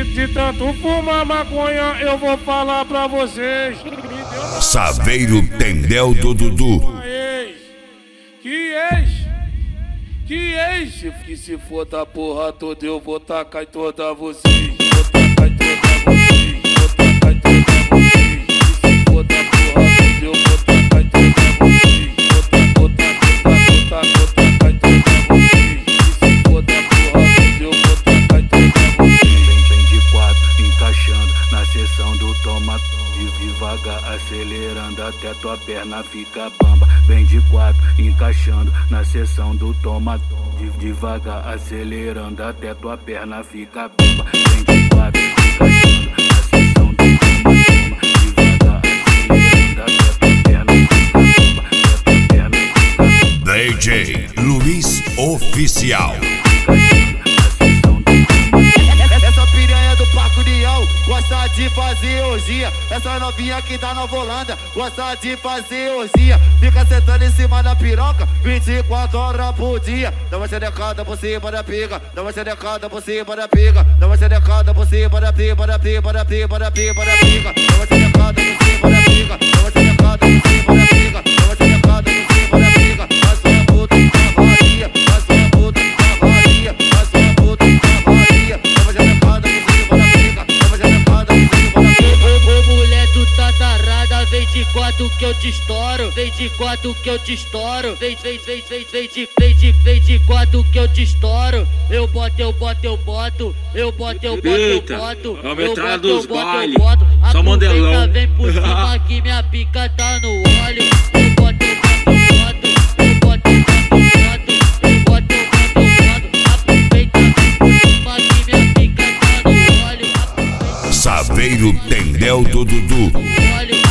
De tanto fumar maconha, eu vou falar pra vocês. Saveiro Tendel do Dudu. Que ex? Que se for da porra toda, eu vou tacar em toda vocês. Vou tacar em toda vocês. Vou tacar em toda vocês. Que se for da porra toda, eu vou tacar em toda vocês. Vou tacar em toda vocês. Que se for da porra toda, eu vou tacar em toda vocês. Vem de quatro, encaixando na seção do toma-toma. Devagar, acelerando até tua perna fica bamba. Vem de quatro, encaixando na seção do toma-toma. Devagar, acelerando até tua perna fica bamba. Vem de quatro, encaixando na seção do toma-toma. Devagar, acelerando até tua perna fica bamba. Até tua perna fica bamba. DJ Luiz Oficial. Essa piranha do Parque União gosta de fazer orgia. Essa novinha aqui da Nova Holanda gosta de fazer orgia. Fica sentando em cima da piroca 24 horas por dia. Dá uma xerecada por cima da pica. Dá uma xerecada por cima da pica. Dá uma xerecada por cima da pica. Da pica, da pica, da pica, da pica. Dá uma xerecada por cima da pica. Dá uma xerecada por cima da pica. Dá uma xerecada por cima da pica. Faz sua puta cavalia. Faz sua puta cavalia. Faz sua puta cavalia. Dá uma xerecada por cima da pica. Dá uma xerecada por cima da pica. Ô mulher, tu tá tarada, vem de quatro que eu te estouro. Vem de quatro que eu te estouro. Vem de quatro que eu te estouro. Eu boto. Eita, é a metralha dos bailes. Só Só mandelão. Vem por cima que minha pica tá no óleo. Eu boto. Aproveita, vem por cima que minha pica tá no óleo. Saveiro Tendel do Dudu. Óleo.